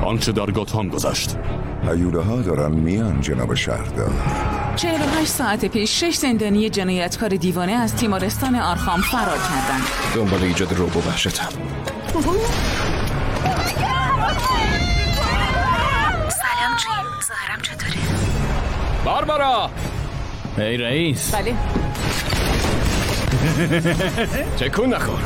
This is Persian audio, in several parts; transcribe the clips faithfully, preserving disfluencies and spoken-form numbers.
آنچه در گاتام گذشت. هیوله ها دارن میان جناب شهردار. چهل و هشت ساعت پیش شش زندانی جنایتکار دیوانه از تیمارستان آرخام فرار کردند. دنبال ایجاد رعب و وحشتم. سلام جیم، ظاهرم چطوره؟ باربارا. ای رئیس. بله. تکون نخور.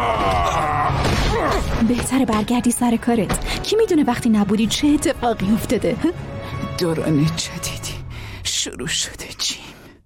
بهتره برگردی سر کارت. کی میدونه وقتی نبودی چه اتفاقی افتاده؟ دوران جدیدی شروع شده جیم.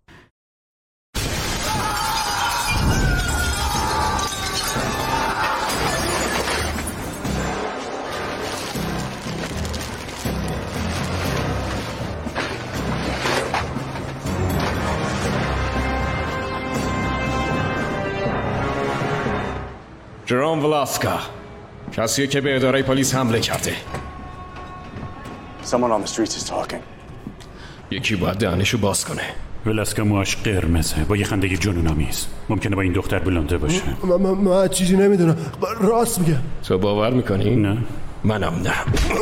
جروم ولاسکا، کسیه که به اداره پلیس حمله کرده. Someone on the streets is talking. یکی باید دهنشو باز کنه. ولاسکا موهاش قرمزه با یه خندگی جنون‌آمیز. ممکنه با این دختر بلنده باشه. من من من چیزی نمیدونم. راست میگه. تو باور میکنی؟ نه. منم نه.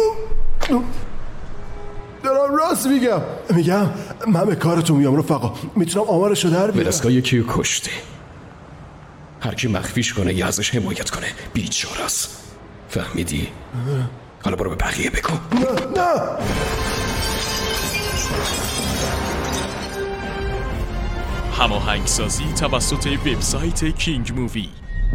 دارم راست میگم. میگم من به کارتون میام رفقا. میتونم آمارشو در بیارم. ولاسکا یکی رو کشته. هر کی مخفیش کنه یا ازش حمایت کنه بیچاره است. فهمیدی؟ حالا برو به بقیه بگو. نه نه. هماهنگسازی توسط وبسایت کینگ مووی.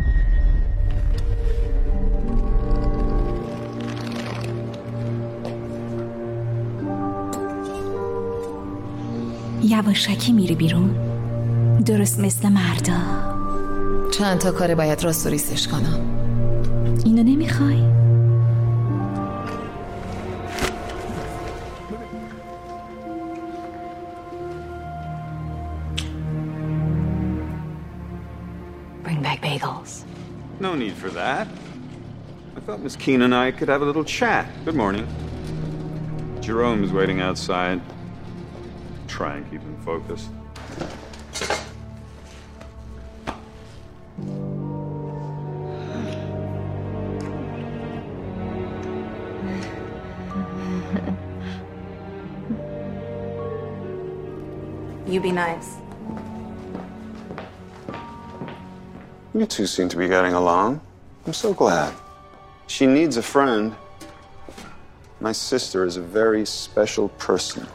یواشکی میری بیرون، درست مثل مردا. چند تا کار باید راست و ریستش کنم. اینو نمیخوای؟ Bring back bagels. No need for that. I thought Miss Keene and I could have a little chat. Good morning. Jerome is waiting outside. Try and keep him focused. You be nice. You two seem to be getting along. I'm so glad. She needs a friend. My sister is a very special person.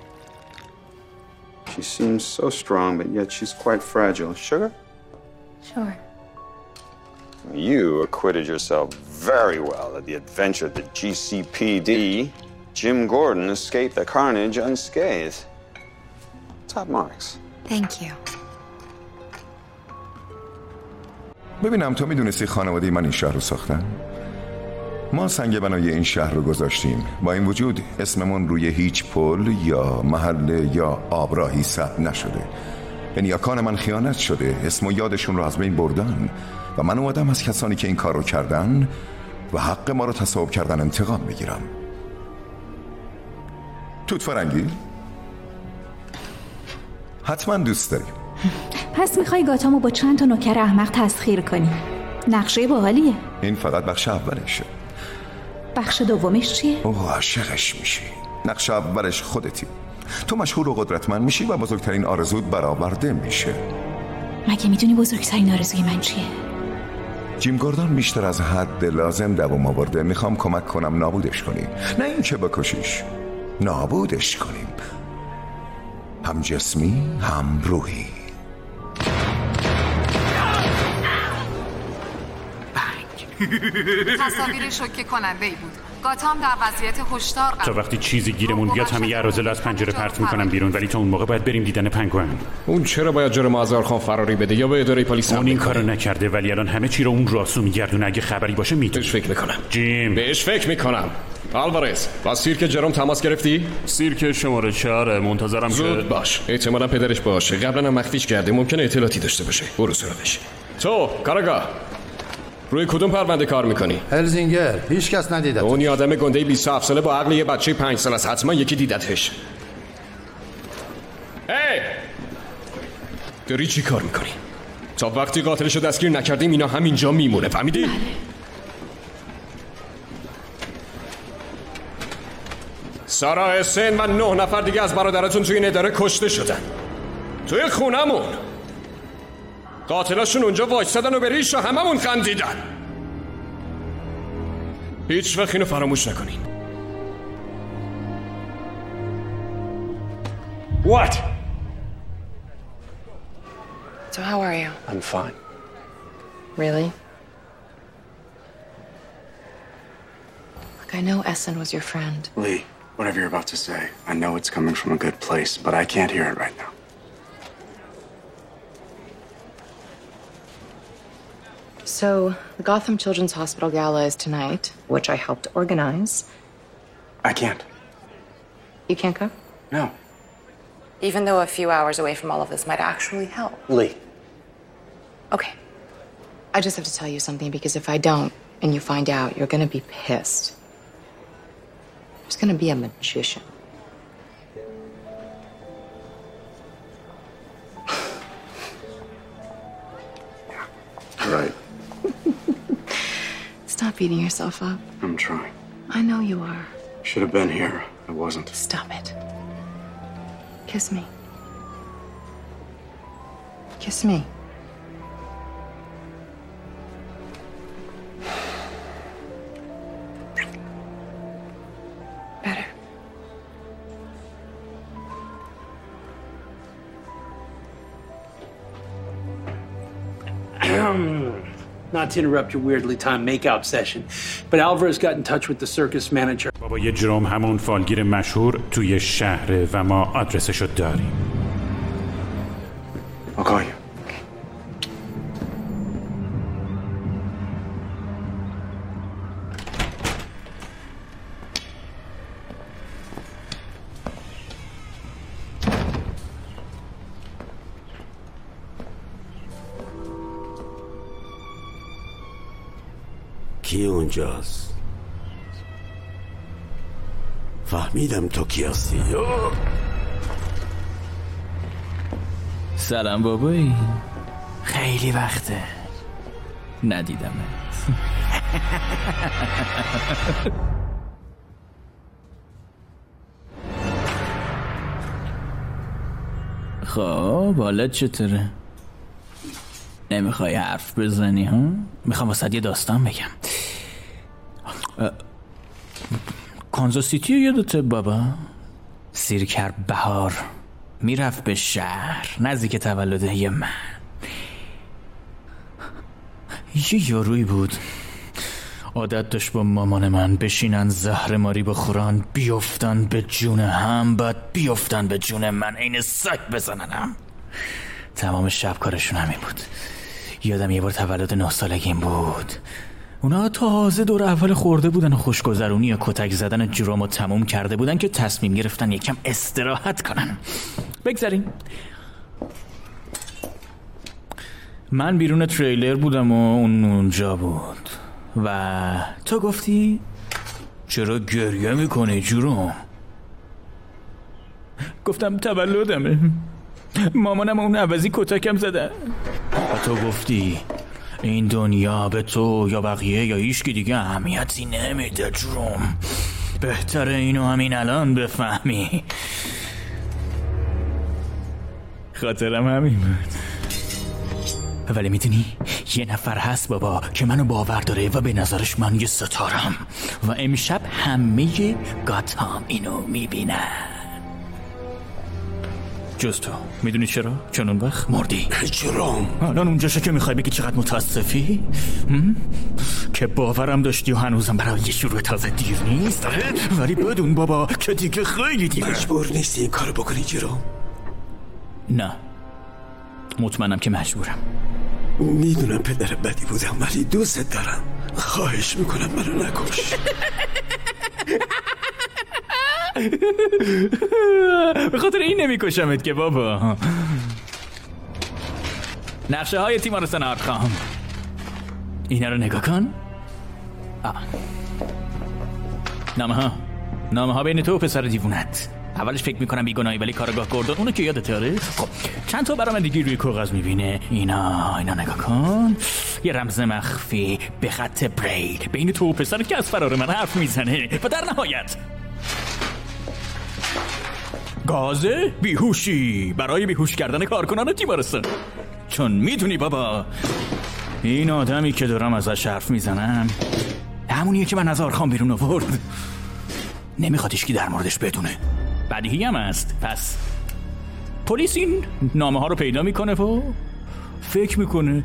She seems so strong, but yet she's quite fragile. Sugar? Sure. You acquitted yourself very well at the adventure at the G C P D. Jim Gordon escaped the carnage unscathed. Top marks. Thank you. ببینم تو میدونستی خانواده من این شهر رو ساختن؟ ما سنگ بنای این شهر رو گذاشتیم. با این وجود اسممون روی هیچ پل یا محله یا آبراهی ثبت نشده. به نیاکان من خیانت شده. اسم و یادشون رو از بین بردن و من اومدم از کسانی که این کار رو کردن و حق ما رو تصاحب کردن انتقام بگیرم. توت فرنگی؟ حتما دوست داری. پس میخوای گاتامو با چند تا نوکر احمق تسخیر کنی؟ نقشه باحالیه. این فقط بخش اولشه. بخش دومش چیه؟ اوه عاشقش میشی. نقشه اولش خودتی. تو مشهور و قدرتمند میشی و بزرگترین آرزوت برآورده میشه. مگه میدونی بزرگترین آرزوی من چیه؟ جیم گوردون بیشتر از حد لازم دوام آورده. میخوام کمک کنم نابودش کنی، نه اینکه بکشیش. نابودش کنیم، هم جسمی هم روحی. تصاویر شوکه کننده ای بود. گاتام در وضعیت هشدار تا وقتی چیزی گیرمون بیاد همه ارازل از پنجره پرت میکنم بیرون، ولی تا اون موقع باید بریم دیدن پنگوئن. اون چرا باید جرم آزارخان فراری بده یا به اداره پلیس؟ اون این کارو نکرده ولی الان همه چی رو اون راسو میگردونه. اگه خبری باشه میتونم. بهش فکر میکنم. جیم بهش فکر میکنم. آلوارز با سیرک جرم تماس گرفتی؟ سیرک شماره چهار منتظرم. زود که باش. احتمالاً پدرش باشه. قبلا هم مخفیش کرده. ممکنه اطلاعاتی داشته باشه. برو سراغش. تو کاراگاه روی کدوم پرونده کار میکنی؟ هلزینگر. هیچ کس ندیدتش. اون آدم گنده بیست و هفت ساله با عقل یه بچه پنج ساله است. حتما یکی دیدتش. هی داری چی کار میکنی؟ تا وقتی قاتلشو دستگیر نکردیم اینا همینجا میمونه. فهمیدی؟ بله. سارا حسین و نه نفر دیگه از برادرتون توی این اداره کشته شدن. توی خونمون قاتلاشون اونجا وایسادن و به ریش و هممون خندیدن. هیچ وقت اینو فراموش نکنین. What? So how are you? I'm fine. Really? Look, I know Essen was your friend. Lee, whatever you're about to say, I know it's coming from a good place, but I can't hear it right now. So, the Gotham Children's Hospital Gala is tonight, which I helped organize. I can't. You can't come? No. Even though a few hours away from all of this might actually help. Lee. Okay. I just have to tell you something, because if I don't, and you find out, you're gonna be pissed. There's gonna be a magician. Yeah. Right. Stop beating yourself up. I'm trying. I know you are. Should have been here. I wasn't. Stop it. Kiss me. Kiss me. Better. Not to interrupt your weirdly timed makeout session, but Alvarez got in touch with the circus manager. بابا یه جرم همون فالگیر مشهور توی شهره و ما آدرسشو داریم. I'll call you. کی اونجاست؟ فهمیدم تو کی هستی. سلام بابایی، خیلی وقته ندیدمت. خب حالت چطوره؟ نمیخوای حرف بزنی ها؟ میخوام واسه یه داستان بگم. کانزاس سیتی یادته بابا؟ سیرکر بهار میرفت به شهر نزدیک تولده من. یه یارویی بود عادت داشت با مامان من بشینن زهر ماری بخورن، بیفتن به جون هم، بعد بیفتن به جون من، عین سگ بزننم. تمام شب کارشون همین بود. یادم یه بار تولد نه سالگیم بود، اونا تازه دور اول خورده بودن و خوشگذرونی یا کتک زدن جرامو تموم کرده بودن که تصمیم گرفتن یکم استراحت کنن. بگذاریم من بیرون تریلر بودم و اون اونجا بود و تو گفتی چرا گریه میکنی جروم؟ گفتم تولدمه، مامانم اون عوضی کتکم زده و تو گفتی این دنیا به تو یا بقیه یا هیچکی دیگه اهمیتی نمیده جروم، بهتره اینو همین الان بفهمی. خاطرم همین بود. ولی میدونی یه نفر هست بابا که منو باور داره و به نظرش من یه ستارم و امشب همه گاتام اینو میبینن جز تو. میدونی چرا؟ چون اون وقت مردی. جرام الان اونجاشه که میخوای بگی چقدر متاسفی؟ که باورم داشتی و هنوزم برای یه شروع تازه دیر نیست، ولی بدون بابا که دیگه خیلی دیره. مجبور نیستی این کارو بکنی جرام؟ نه مطمئنم که مجبورم. میدونم پدر بدی بودم ولی دوست دارم، خواهش میکنم منو نکش. به خاطر این نمیکشمت که بابا. نقشه های تیمارستان آرخام، اینا رو نگاه کن. آه. نامه ها نامه ها بین تو و پسر دیوونت. اولش فکر میکنم بیگناهی ولی کارگاه گردن اونو که یادت داره. خب چند تا برام دیگه روی کاغذ میبینه. اینا اینا نگاه کن، یه رمز مخفی به خط بریل بین تو و پسر که از فرار من حرف میزنه. و در نهایت گازه بیهوشی برای بیهوش کردن کارکنان تیمارستان. چون میدونی بابا این آدمی که دارم ازش حرف میزنم همونیه که من از آرخام بیرون آورد. نمیخواد هیچکی در موردش بدونه. بدیهی هم است. پس پلیس این نامه ها رو پیدا میکنه و فکر میکنه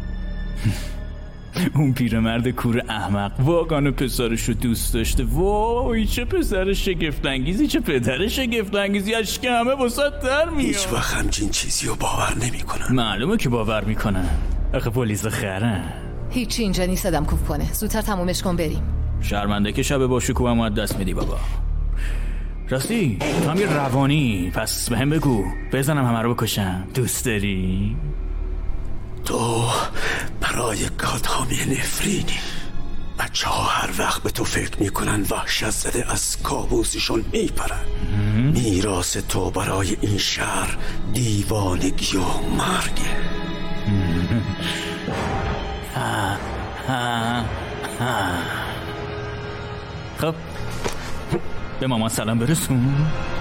اون پیرمرد کور احمق واقعا پسرش رو دوست داشته. وای چه پسر شگفت انگیزی، چه پدر شگفت انگیزی. اشک همه وسط در میاد. هیچ وقت همچین چیزی رو باور نمیکنن. معلومه که باور میکنن. آخه پلیس خرن. هیچی اینجا نیست آدم کوف کنه. زودتر تمومش کن بریم. شرمنده که شب با شکوهم از دست میدی بابا. راستی تو هم یه روانی، پس به هم بگو بزنم همه رو بکشم. دوست داری؟ تو برای گاتام یه نفرینی. بچه ها هر وقت به تو فکر میکنن وحشت زده از کابوسشون میپرن. میراث تو برای این شهر دیوانگی و مرگه. ها ها ها. خب به مامان سلام برسون.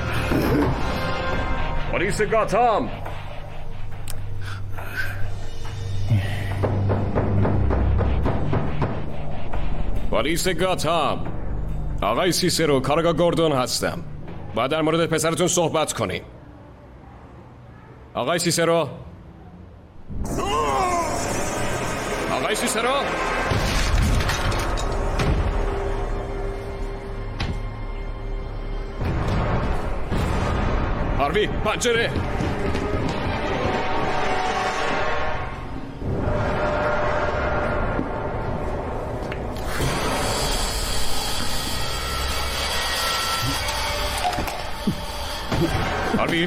پلیس گاتام. پلیس گاتام. آقای سیسرو، کارگاه گوردون هستم. باید در مورد پسرتون صحبت کنیم. آقای سیسرو. آقای سیسرو. هاروی پنجره. هاروی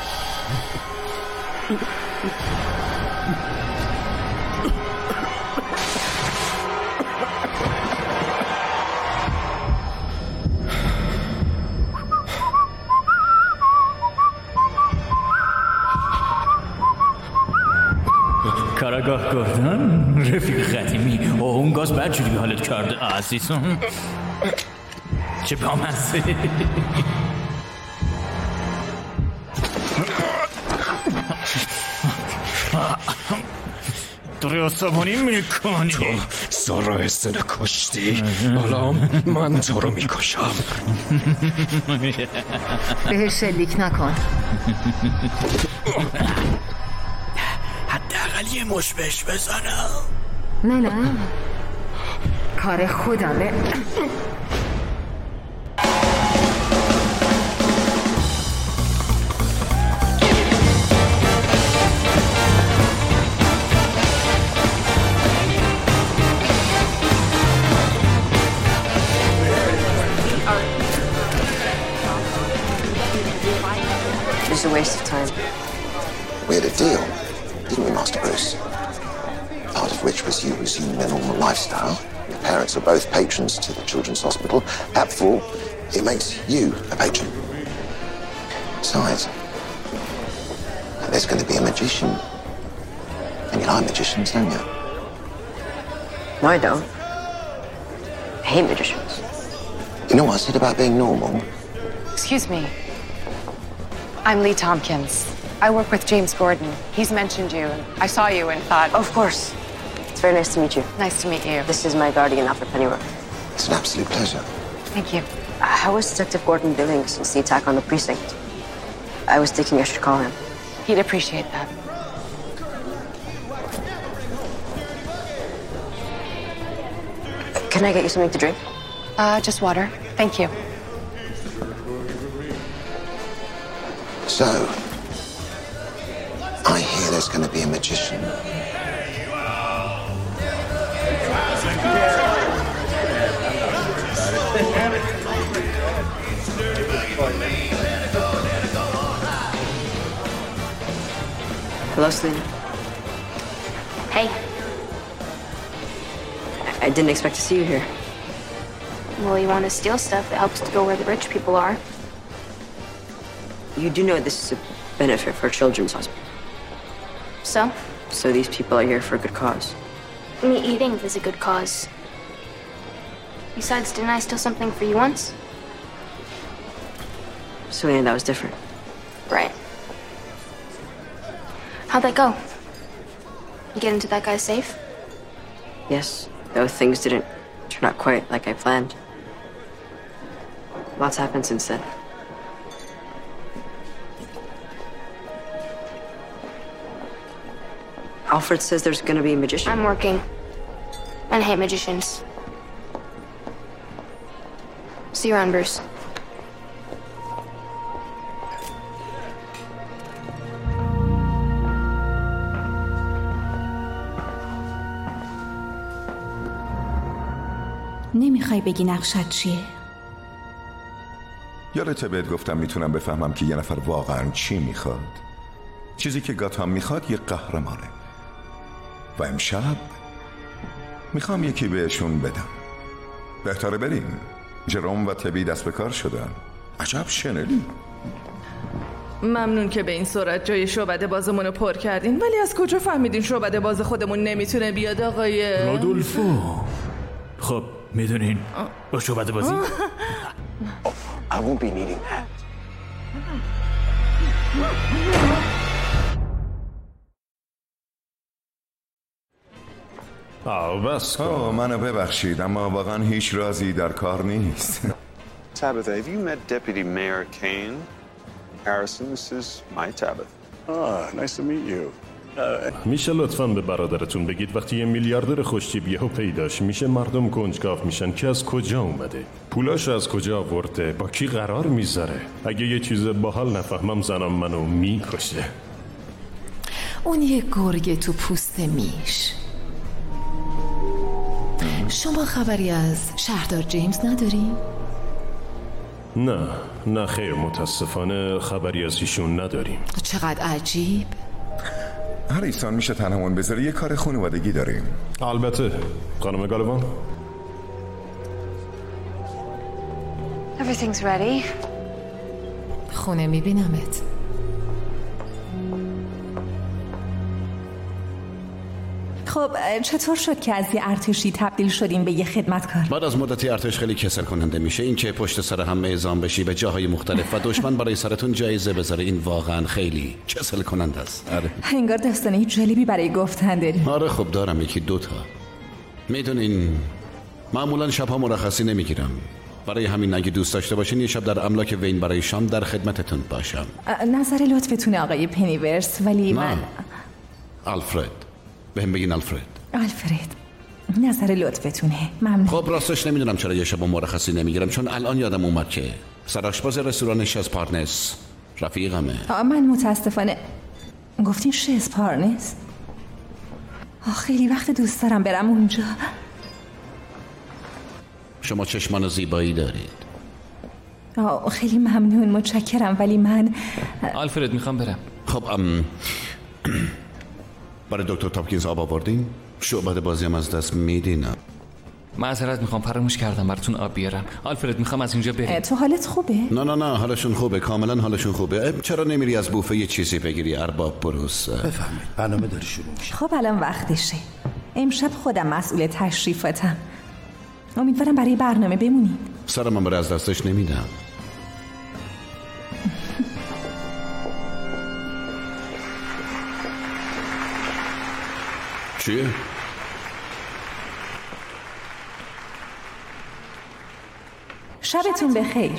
کاراگاه گوردون، رفیق قدیمی. اوه اون گاز بد جوری به حالت کرده عزیزم. چه بامزه. داری عصبانی میکنی. تو سارا هستن کشتی، حالا من تو رو میکشم. بهش شلیک نکن. حداقل یه مش بهش بزنم. نه نه کار خودمه. It's a waste of time. We had a deal, didn't we, Master Bruce? Part of which was you resuming a normal lifestyle. Your parents are both patrons to the Children's Hospital. At full, it makes you a patron. Besides, there's going to be a magician. And you like magicians, don't you? No, I don't. I hate magicians. You know what I said about being normal? Excuse me. I'm Lee Tompkins. I work with James Gordon. He's mentioned you. I saw you and thought... Of course. It's very nice to meet you. Nice to meet you. This is my guardian, Alfred Pennyworth. It's an absolute pleasure. Thank you. How is Detective Gordon doing since the attack on the precinct? I was thinking I should call him. He'd appreciate that. Can I get you something to drink? Uh, just water. Thank you. So, I hear there's going to be a magician. Hello, Selena. Hey. I, I didn't expect to see you here. Well, you want to steal stuff that helps to go where the rich people are. You do know this is a benefit for Children's Hospital. So? So these people are here for a good cause. Me eating is a good cause. Besides, didn't I steal something for you once? So yeah, that was different. Right. How'd that go? You get into that guy's safe? Yes, though things didn't turn out quite like I planned. Lots happened since then. Alfred says there's gonna be a magician. I'm working. And I hate magicians. See you around, Bruce. نمیخوای بگی نقشت چیه؟ یادته بهت گفتم میتونم بفهمم که یه نفر واقعا چی میخواد. چیزی که گاتام میخواد یه قهرمانه. و امشب میخوام یکی بهشون بدم. بهتره بریم. جروم و تبی دست به کار شدن. عجب شنلی. ممنون که به این سرعت جای شعبده بازمون رو پر کردین، ولی از کجا فهمیدین شعبده باز خودمون نمیتونه بیاد آقای رودولفو؟ خب میدونین با شعبده بازی؟ I won't be needing that. آه بس کن. آه منو ببخشید اما واقعا هیچ رازی در کار نیست. Tabitha, have you met Deputy Mayor Kane? Harrison, this is my Tabitha. Ah, nice to meet you. میشه لطفاً به برادرتون بگید وقتی یه میلیاردر خوشتیپ یهو پیداش میشه مردم کنجکاو میشن که از کجا اومده، پولاش از کجا آورده، با کی قرار میذاره. اگه یه چیز باحال نفهمم زنم منو میکشه. اون یه گرگ تو پوست میش. شما خبری از شهردار جیمز نداریم؟ نه نه خیر، متاسفانه خبری از ایشون نداریم. چقدر عجیب. هریسون میشه تنمون بذاری، یه کار خانوادگی داریم. البته خانم گالوان. Everything's ready. خونه میبینمت. خب چطور شد که از یه ارتشی تبدیل شدیم به یه خدمتکار؟ بعد از مدتی ارتش خیلی کسل کننده میشه. این که پشت سر هم اعزام بشی به جاهای مختلف و دشمن برای سرتون جایزه بذاره، این واقعا خیلی کسل کننده است. آره. انگار داستانه جالبی برای گفتن داریم. آره خب دارم، یکی دوتا. میدونین معمولا شبها مرخصی نمیگیرم، برای همین اگه دوست داشته باشین یه شب در املاک وین برای شام در خدمتتون باشم. نظر لطفتونه آقای پنیورس، ولی من آلفرد. بهم بگین آلفرد. آلفرد نظر لطفتونه، ممنون. خب راستش نمیدونم چرا یه شب مرخصی نمیگیرم، چون الان یادم اومد که سرآشپز رستوران شز پارنس رفیقمه. من متاسفانه گفتین شز پارنس؟ خیلی وقت دوست دارم برم اونجا. شما چشمان زیبایی دارید. آه خیلی ممنون، متشکرم، ولی من آلفرد میخوام برم. خب ام برای دکتر تاپکینز آب آوردین؟ شعبده بازی هم از دست میدینم. معذرت میخوام، فراموش کردم براتون آب بیارم. آلفرد میخوام از اینجا بریم. تو حالت خوبه؟ نه نه نه حالشون خوبه، کاملا حالشون خوبه. چرا نمیری از بوفه یه چیزی بگیری ارباب بروس؟ بفهمید برنامه داری شروع میشه. خب الان وقتشه. امشب خودم مسئول تشریفاتم. امیدوارم برای برنامه بمونید. سرم من برای از دستش نمیدم. چیه؟ شبتون بخیر.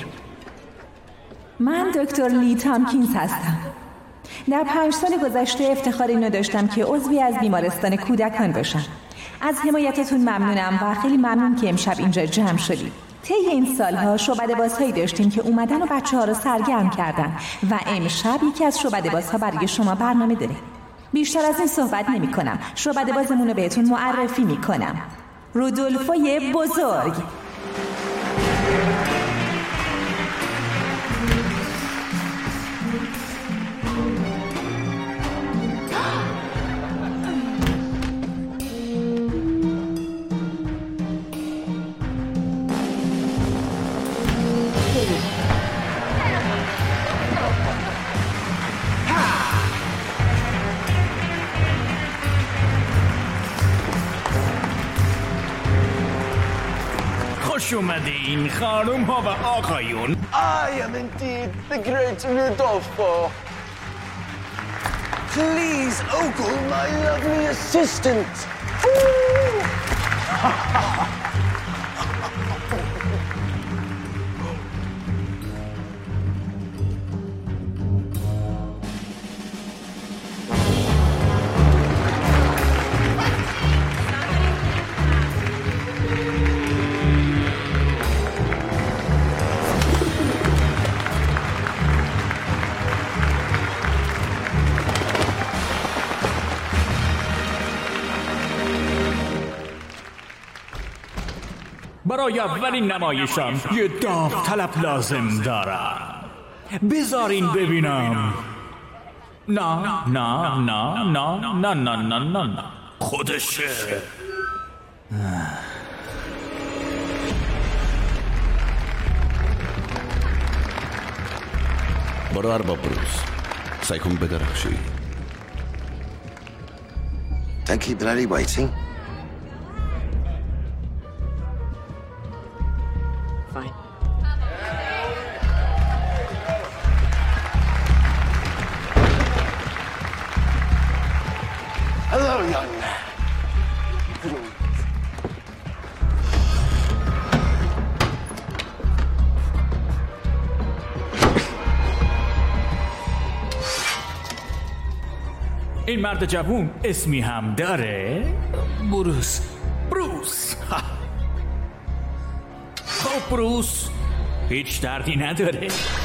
من دکتر لی تامکینز هستم. در پنج سال گذشته افتخار اینو داشتم که عضوی از بیمارستان کودکان باشم. از حمایتتون ممنونم و خیلی ممنون که امشب اینجا جمع شدید. طی این سالها شعبده بازهایی داشتیم که اومدن و بچه ها رو سرگرم کردن و امشب یکی از شعبده بازها برای شما برنامه داره. بیشتر از این صحبت نمی کنم. شعبده بازمون رو بهتون معرفی می کنم. رودولفوی بزرگ. خوش اومدین خانم ها و آقایون. I am indeed the great Rudolfo. Please ogle my lovely assistant. برای اولین نمایشم یه داوطلب لازم دارم. بذارین ببینم. نه نه نه نه نه نه نه نه نه خودشه. برو ارباب بروز، سعی کن بدرخشی. Don't keep the lady waiting. Fine. Hello, young man. این مرد جوون اسمی هم داره؟ بروس. بروس. خب بروس، هیچ دردی نداره.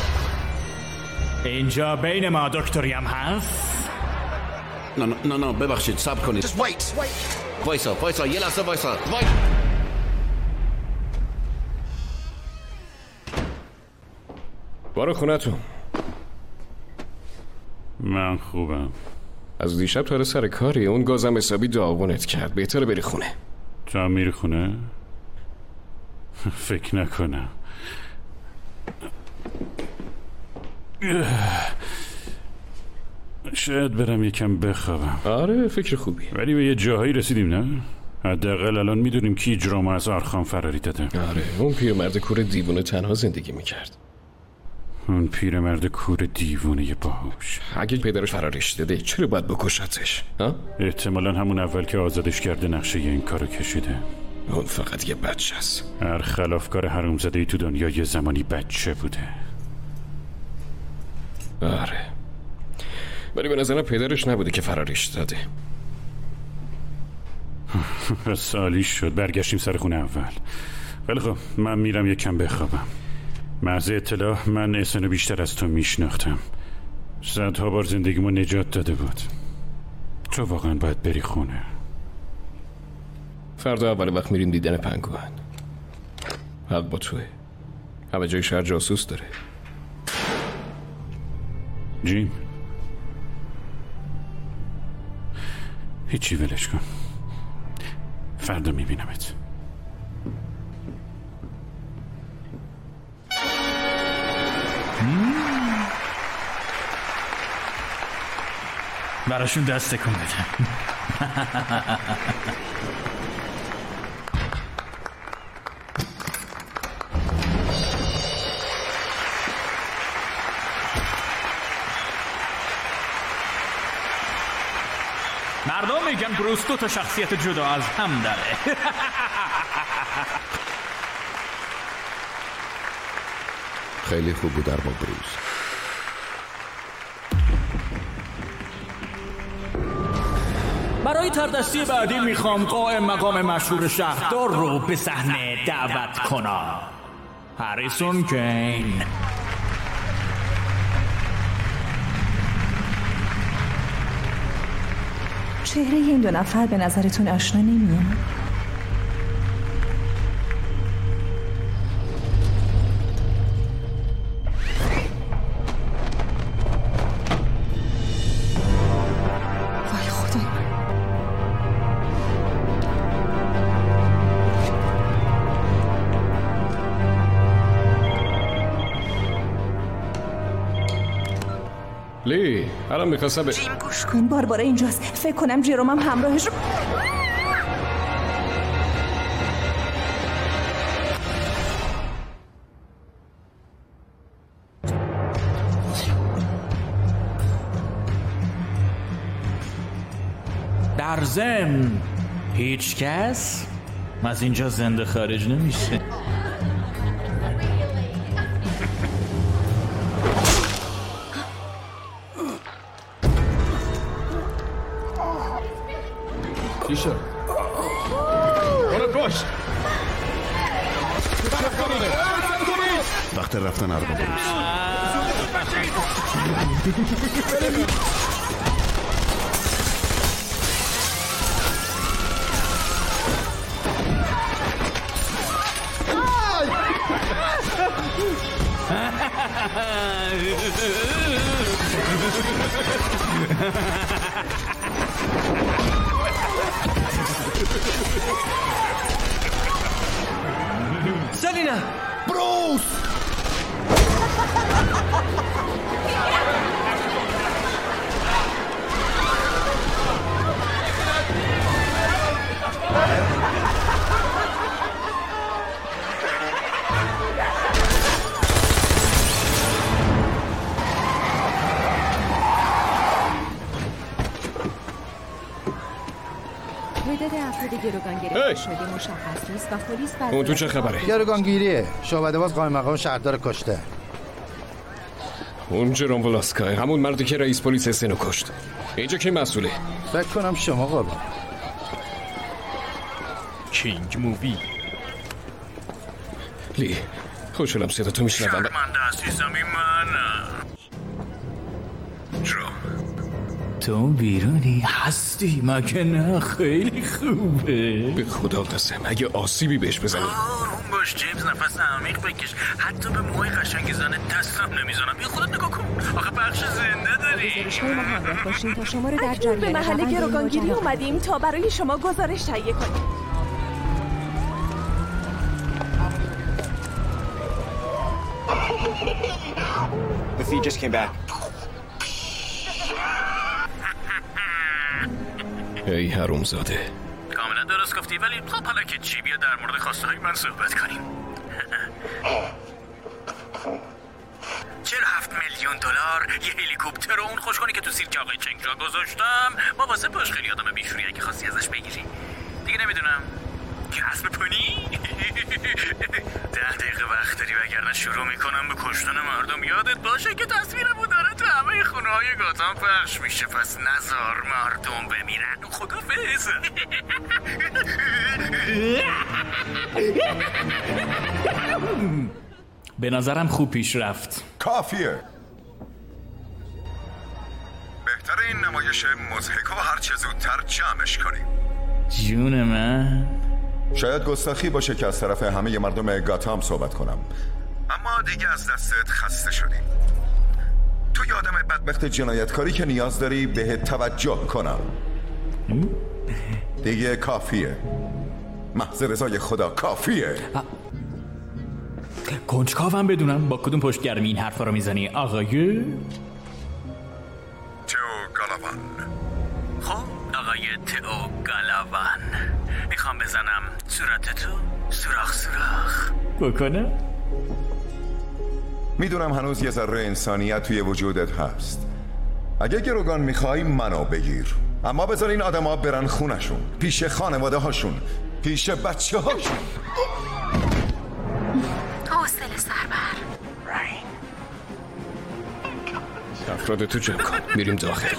اینجا بین ما دکتری هم هست؟ نه نه نه ببخشید، صبر کنید. Just wait. وایسا وایسا یه لحظه وایسا. وای بارو خونتون. من خوبم. از دیشب تا سر کاری، اون گازم حسابی داغونت کرد. بهتره بری خونه. تو هم میری خونه؟ فکر نکنم. شاید برم یکم بخوابم. آره فکر خوبی. ولی به یه جاهایی رسیدیم نه؟ حداقل الان میدونیم کی اجرامو از آرخان فراری داده. آره اون پیرمرد کور دیوونه تنها زندگی میکرد. اون پیرمرد کور دیوونه باهوش. اگه پدرش فرارش داده چرا باید بکشتش؟ ها؟ احتمالاً همون اول که آزادش کرده نقشه این کارو کشیده. اون فقط یه بچه است. هر خلافکار حرومزاده‌ای تو دنیا یه زمانی بچه بوده. آره ولی به نظرم پدرش نبوده که فرارش داده. سالی شد برگشتیم سر خونه اول. ولی خب من میرم یکم بخوابم. محض اطلاع من احسانو بیشتر از تو میشناختم. صدها بار زندگیمو نجات داده بود. تو واقعا باید بری خونه. فردا اول وقت میریم دیدن پنگوئن. حق با توه. همه جای شهر جاسوس داره. جیم هیچی ولش کن. فردا میبینمت. براشون دست کن بده. مردم میگن بروس دو تا شخصیت جدا از هم داره. خیلی خوب بود در با بروس. برای تردستی بعدی میخوام قائم مقام مشهور شهردار رو به صحنه دعوت کنم. هریسون کین. چهره این دو نفر به نظرتون آشنا نمیاد؟ لی الان میخواستم به جیم گوش کن. باربارا اینجاست. فکر کنم جرومم همراهش رو در ضمن هیچ کس از اینجا زنده خارج نمیشه. چی شد؟ برو کش! وقت رفتن ارباب روز. سلینا بروس تعداد افراد گروگان گرفته شده مشخص نیست و پلیس بعد اون تو چه خبره؟ گروگانگیریه. شعبده باز قائم مقام شهردار کشته. اون جرام ولاسکای، همون مردی که رئیس پلیس اسنو کشت. اینجا کی مسئوله؟ فکر کنم شما قربان. کینگ مووی. لی، خوشحالم صدا تو میشنوم. شرمنده عزیزم این منم. جو تو بیرونی هستی مگه نه؟ خیلی خوبه. به خدا قسم اگه آسیبی بهش بزنی آروم باش جیمز، نفس عمیق بکش. حتی به موهای قشنگ زنه دستم نمیزنم. یه خودت نگاه کن، آخه بخش زنده داری. گزارش‌های ما همراه باشین تا شما رو در جریان به محل گروگانگیری اومدیم تا برای شما گزارش تهیه کنیم. The feed just came back. ای حرومزاده. کاملا درست گفتی، ولی خب حالا که چی، بیا در مورد خواسته های من صحبت کنیم. چرا هفت میلیون دلار یه هلیکوپتر و اون خوشکنی که تو سیرک آقای چنگ جا گذاشتم ما واسه باش خیلی آدم بیشوری اگه خواستی ازش بگیری. دیگه نمیدونم کسب کنی؟ ده دقیقه وقت داری وگرنه شروع میکنم به کشتن مردم. یادت باشه که تصویرمو داره تو همه خونه های گاتام پخش میشه، پس نزار مردم بمیرن. خدافظ. به نظرم خوب پیش رفت. کافیه. بهتره این نمایش مضحک و هر چه زودتر جمعش کنیم. جون من. شاید گستاخی باشه که از طرف همه مردم گاتام صحبت کنم، اما دیگه از دستت خسته شدیم. تو یه آدم بدبخت جنایتکاری که نیاز داری بهت توجه کنم. دیگه کافیه. محض رضای خدا کافیه. کنجکاوم بدونم با کدوم پشتگرمی این حرفا رو میزنی آقای تئو گالاوان. خب آقای تئو گالاوان، میخوام بزنم صورتتو سوراخ سوراخ بکنه. میدونم هنوز یه ذره انسانیت توی وجودت هست. اگه گروگان میخوای منو بگیر، اما بذار این آدم ها برن خونشون، پیش خانواده هاشون، پیش بچه هاشون. حوصله سربر. افراد تو جمع کن، میریم داخل.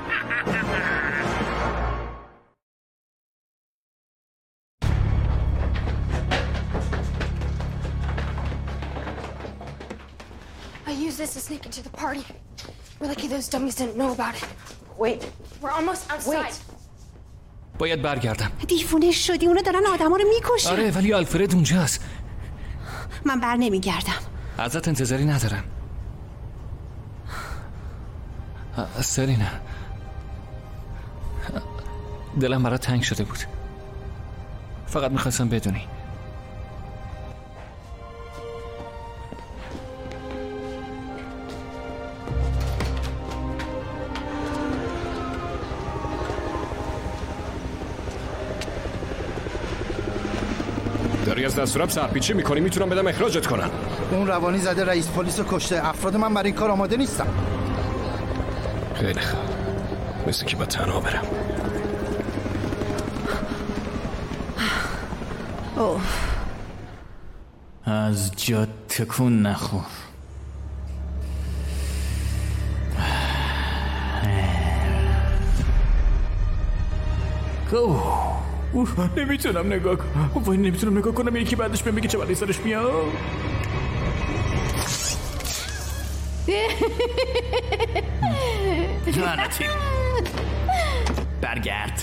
I used this to sneak into the party. We're lucky those dummies didn't know about it. Wait. We're almost outside. Wait. باید برگردم. دیوونه شدی، اونا دارن آدما رو میکشن. آره ولی آلفرد اونجاست. من بر نمیگردم. ازت انتظاری ندارم. سلینا، دلم برات تنگ شده بود. فقط میخواستم بدونی. داری از دستورم سرپیچی میکنی، میتونم بدم اخراجت کنم. اون روانی زده رئیس پلیس رو کشته. افراد من برای این کار آماده نیستم. خیلی خوب، مثل که با تنها برم. اوه از جا تکون نخور. اوه اوه نمیتونم نگاه کنم. وای نمیتونم نگاه کنم یکی بعدش بهم بگه چه بلایی سرش میاد. لعنتی برگرد.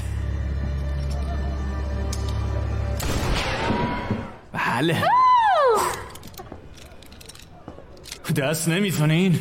بله دست نمیتونین.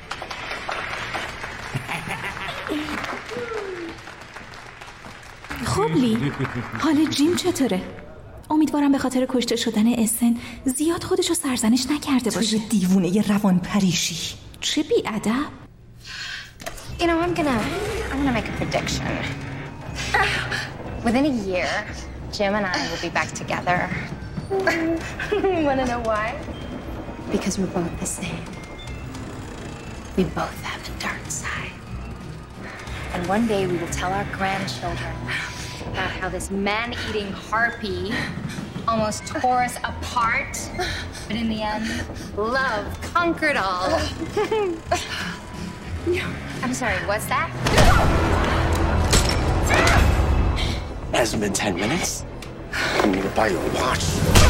خب لی، حال جیم چطوره؟ امیدوارم به خاطر کشته شدن اسن زیاد خودشو سرزنش نکرده باشه. توی دیوونه روان پریشی. چه بی‌ادب. You know, I'm gonna, I'm gonna make a prediction. Within a year, Jim and I will be back together. Wanna know why? Because we're both the same. We both have a dark side. And one day we will tell our grandchildren about how this man-eating harpy almost tore us apart, but in the end, love conquered all. I'm sorry, what's that? Hasn't been ten minutes. I'm gonna buy you a watch.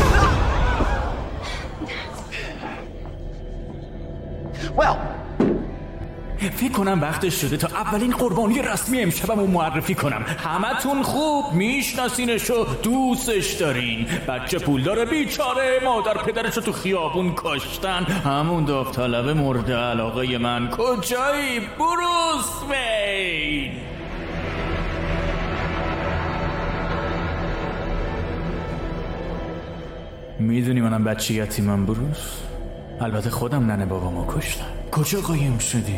Well, فکر کنم وقتش شده تا اولین قربانی رسمی امشبمو معرفی کنم. همتون خوب میشناسینشو، دوستش دارین. بچه پولدار بیچاره مادر پدرشو تو خیابون کشتن. همون داوطلب مورد علاقه من. کجایی بروس وین؟ میدونی منم بچه یتیمم بروس؟ البته خودم ننه بابامو کشتم. کجا قایم شدی؟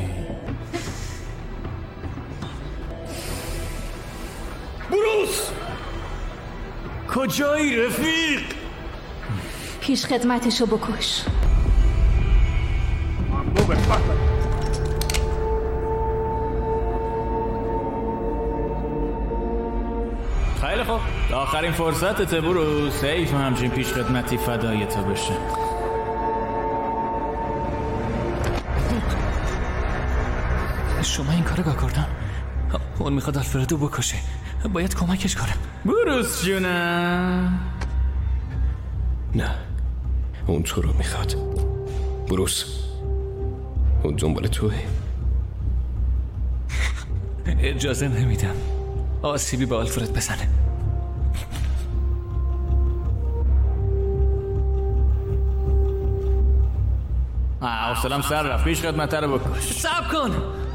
بروس! کجایی رفیق؟ پیش خدمتشو بکش. خیلی خوب، آخرین فرصتته بروس. حیف همچین پیش خدمتی فدای تو بشه. شما این کارو کردن؟ اون میخواد آلفردو بکشه. باید کمکش کنم. بروس جونم. نه اون تو رو میخواد. بروس اون دنبال توه. اجازه نمیدم آسیبی به آلفرد بزنه. حوصله‌ام سر رفت. پیش خدمت رو بکش. صبر کن.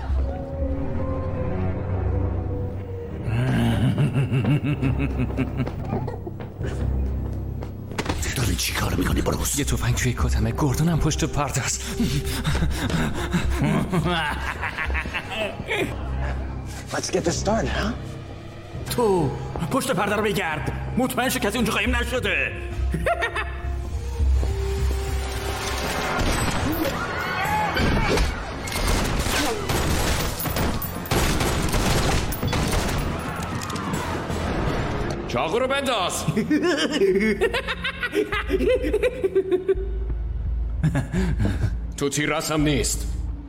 داری چی کار میکنی بروس؟ یه تفنگ توی کتمه. گوردونم پشت پرده است. Let's get this started, huh? تو پشت پرده رو بگرد. مطمئن شو کسی اونجا قایم نشده. چاقو رو بنداز. تو تیرس هم نیست.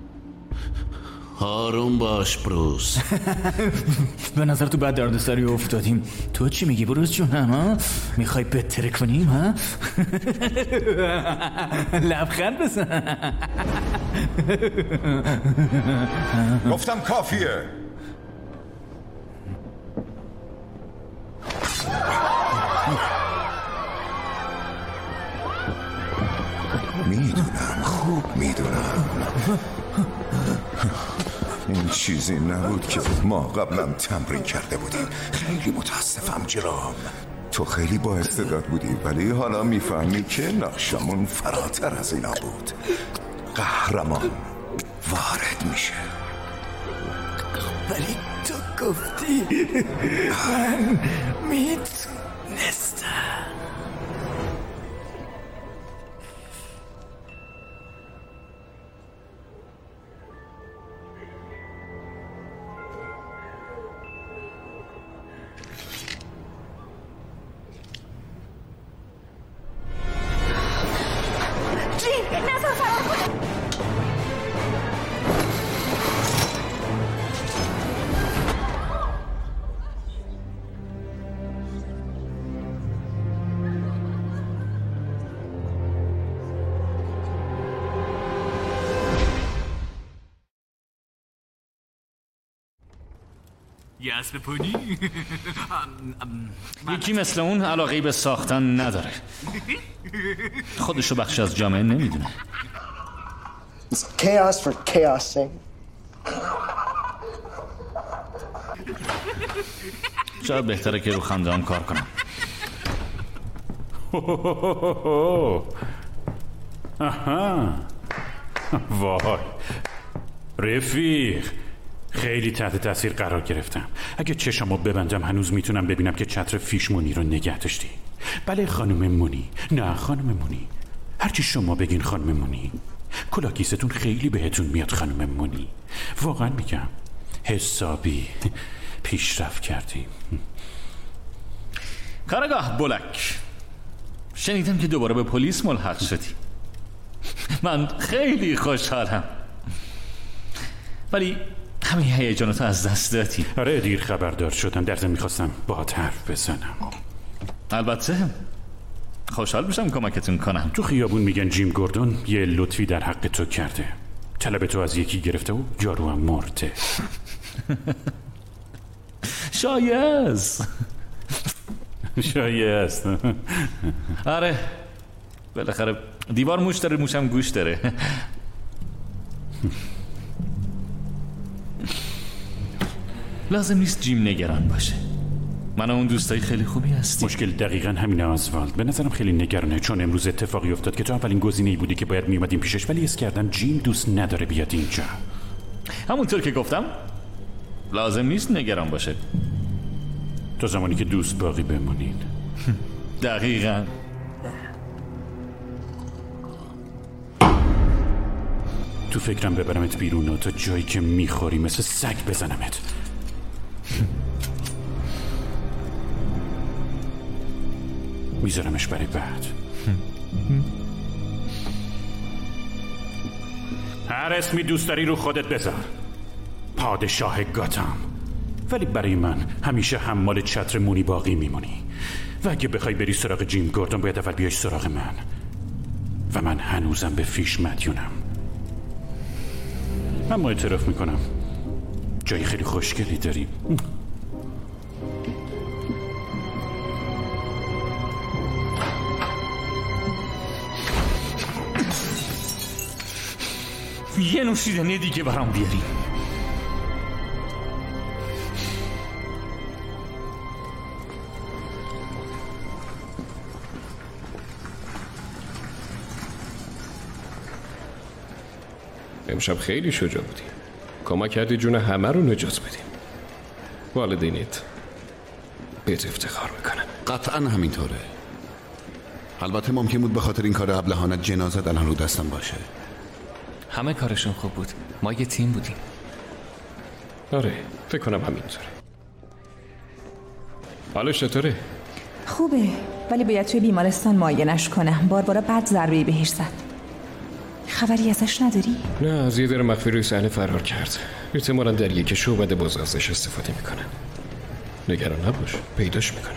آروم باش بروس. به نظر تو بعد دردسری افتادیم. تو چی میگی بروس جونم ها؟ میخوای بتره کنیم ها؟ لبخند بزن. گفتم کافیه. میدونم خوب میدونم این چیزی نبود که ما قبلا تمرین کرده بودیم. خیلی متاسفم جرام. تو خیلی با استعداد بودی ولی حالا میفهمی که نقشمون فراتر از اینا بود. قهرمان وارد میشه. ولی تو گفتی من میتونستم. جیم نظر فرار کنه. یه اسب پونی؟ یکی مثل اون علاقه‌ای به ساختن نداره. خودشو بخش از جامعه نمیدونه. Chaos for chaos sake. شاید بهتره که رو خنده‌ام کار کنم. آها وای رفیق، خیلی تحت تاثیر قرار گرفتم. اگه چشمو ببندم هنوز میتونم ببینم که چتر فیش مونی رو نگه داشتی. بله خانم مونی. نه خانم مونی، هرچی شما بگین خانم مونی. کلاکیستون خیلی بهتون میاد خانم مونی. واقعا میگم حسابی پیشرفت کردیم. کارگاه بلک، شنیدم که دوباره به پلیس ملحق شدی. من خیلی خوشحالم، ولی همه هیجاناتو از دست دادی. آره دیر خبردار شدم، در ضمن میخواستم باهات حرف بزنم. البته خوشحال میشم کمکتون کنم. تو خیابون میگن جیم گوردون یه لطفی در حق تو کرده. طلب تو از یکی گرفته و یارو هم مرده. شایست شایست آره بالاخره دیوار موش داره، موشم گوش داره. لازم نیست جیم نگران باشه. من و اون دوستای خیلی خوبی هستیم. مشکل دقیقاً همینه آزوالد. به نظرم خیلی نگرانه، چون امروز اتفاقی افتاد که تو اولین گزینه‌ای بودی که باید میومدیم پیشش، ولی اس کردم جیم دوست نداره بیاد اینجا. همونطور که گفتم لازم نیست نگران باشه تا زمانی که دوست باقی بمونین. دقیقاً. تو فکرم ببرمت بیرون و تا جایی که میخوری مثل سگ بزنمت. میذارمش برای بعد. هر اسمی دوست داری رو خودت بذار. پادشاه گاتام. ولی برای من همیشه حمال چتر مونی باقی میمونی. و اگه بخوای بری سراغ جیم گوردون باید اول بیای سراغ من. و من هنوزم به فیش مدیونم. اما اعتراف میکنم جای خیلی خوشگلی داری. یه نوشیدنی دیگه برام بیاری. امشب خیلی شجاع بودی. کمک کردی جون همه رو نجات بدیم. والدینت بهت افتخار میکنن. قطعا همینطوره. البته ممکن بود به خاطر این کار ابلهانت جنازه الان رو دستم باشه. همه کارشون خوب بود. ما یه تیم بودیم. آره فکر کنم همینطوره. حالش چطوره؟ خوبه، ولی باید توی بیمارستان معاینش کنم. باربارا بد ضربه‌ای بهش زد. خبری ازش نداری؟ نه، از یه در مخفی روی صحنه فرار کرد. احتمالاً در یک شعبده باز ازش استفاده میکنن. نگران نباش، پیداش میکنیم.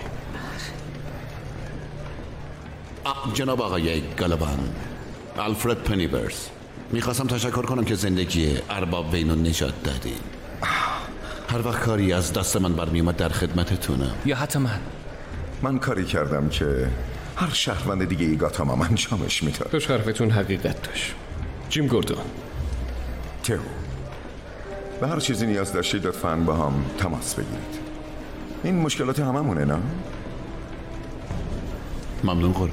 جناب آقای گالوان، آلفرد پنیورس، میخواستم تشکر کنم که زندگی ارباب وینو نجات دادی. هر وقت کاری از دست من برمیومد در خدمتتونم. یا حتی من من کاری کردم که هر شهروند دیگه ای گاتام هم انجامش میداد. توش حرفتون حقیقت داشت. جیم گوردون. تئو، به هر چیزی نیاز داشتید لطفاً با هم تماس بگیرید. این مشکلات هممونه نه؟ ممنون قرب.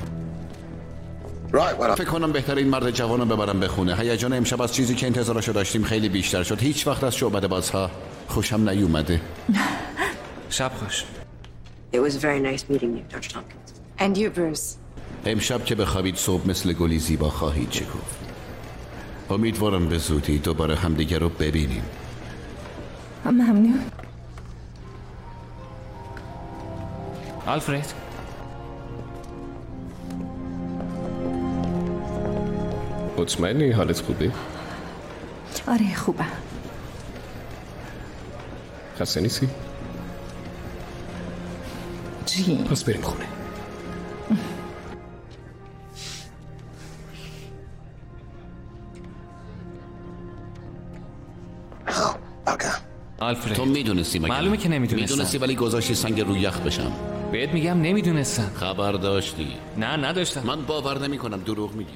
فکر کنم بهتره این مرد جوان رو ببرم به خونه. هیجان امشب از چیزی که انتظارشو داشتیم خیلی بیشتر شد. هیچ وقت از شعبده بازها خوشم نیومده. شب خوش. It was very nice meeting you, Doctor Tompkins. And you, Bruce. امشب که بخوابید صبح مثل گلی زیبا خواهید شکفت. امیدوارم به زودی دوباره همدیگه رو ببینیم. ممنون. آلفرد. مطمئنی حالت خوبه؟ آره خوبم. خسته نیستی؟ جی پس بریم خونه. آلفرد تو میدونستی مگه؟ معلومه که نمیدونستم. میدونستی ولی گذاشتی سنگ رو یخ بشم. بهت میگم نمیدونستم. خبر داشتی؟ نه نداشتم. من باور نمی کنم دروغ میگی.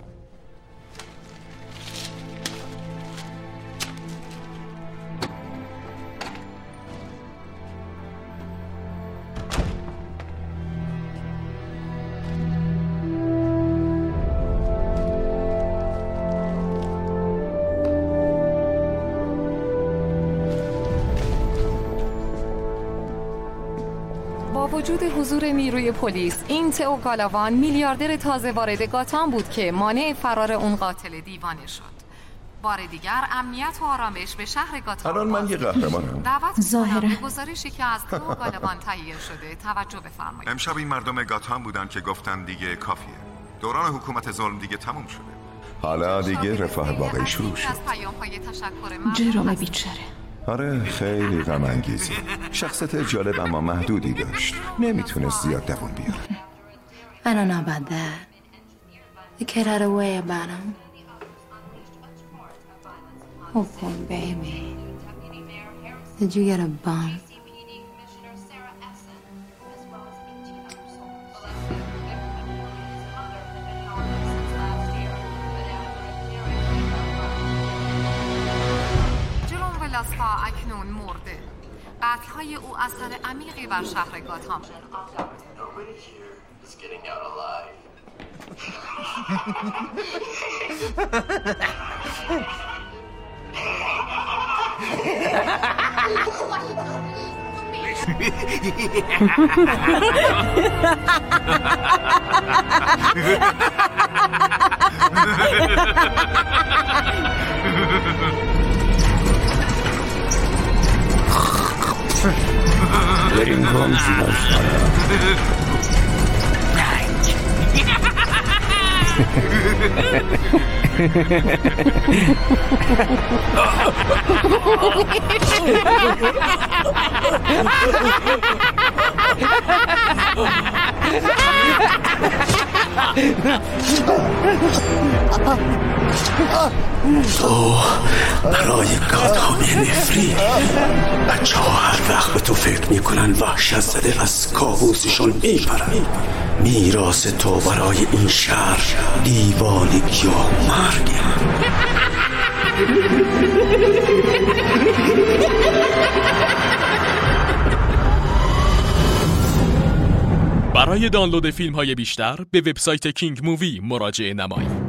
با وجود حضور نیروی پلیس، این تئو گالاوان میلیاردر تازه وارد گاتام بود که مانع فرار اون قاتل دیوانه شد. بار دیگر امنیت و آرامش به شهر گاتام. الان من یه قهرمانم. دعوت ظاهرا به گزارشی که از تئو گالاوان تهیه شده توجه بفرمایید. امشب این مردم گاتام بودن که گفتن دیگه کافیه. دوران حکومت ظلم دیگه تموم شده. حالا دیگه رفاه واقعی شروع شد. جرم بیچاره. آره خیلی غم انگیزه. شخصیت جالب اما محدودی داشت. نمیتونست زیاد دوام بیاره. I don't know about that. The kid had a way about him. Oh, poor baby. Did you get a bump? ولاسپا اکنون مرده. قتل‌های او اثر عمیقی بر شهر گاتام. بریم گم شد. تو برای گاتام نفری بچه ها هر وقت به تو فکر میکنن وحشت زده از کابوسشون میپرن. میراث تو برای این شهر دیوانگی و مرگ. برای دانلود فیلم های بیشتر به وبسایت کینگ مووی مراجعه نمایید.